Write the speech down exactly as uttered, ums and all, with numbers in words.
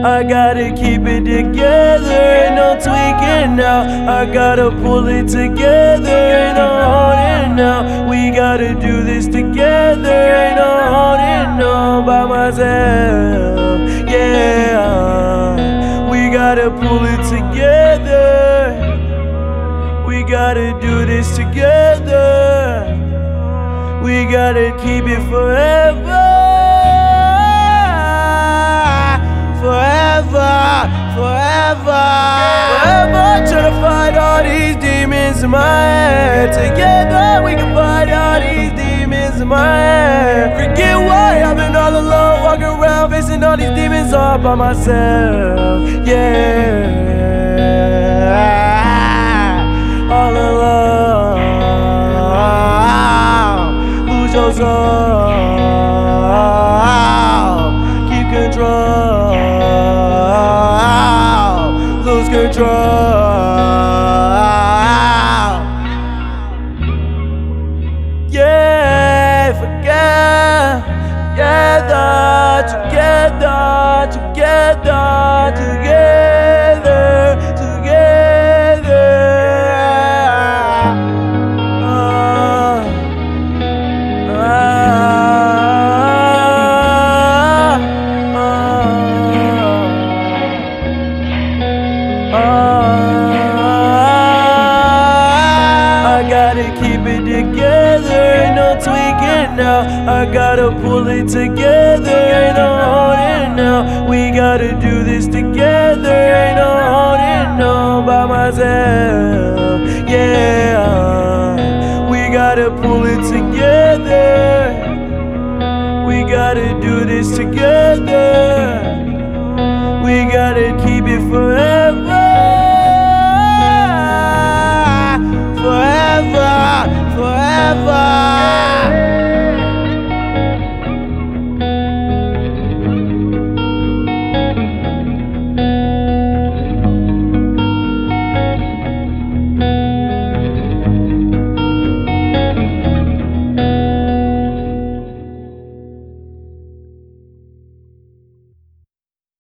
I gotta keep it together, ain't no tweaking now. I gotta pull it together, ain't no holding now. We gotta do this together, ain't no holding no by myself. Yeah, we gotta pull it together. We gotta do this together. We gotta keep it forever. Forever, forever, forever. Tryna fight all these demons in my head. Together we can fight all these demons in my head. Forget why I've been all alone, walking around facing all these demons all by myself. Yeah, all alone. Lose your soul, keep control. Lose control. Yeah, forget. Together, together, together, together, together. Uh, uh, uh, uh. I gotta keep it together, ain't no tweaking now. I gotta pull it together, ain't no holding now. We gotta do this together, ain't no holding no by myself. Yeah, we gotta pull it together. We gotta do this together. We gotta keep it forever. Forever, forever.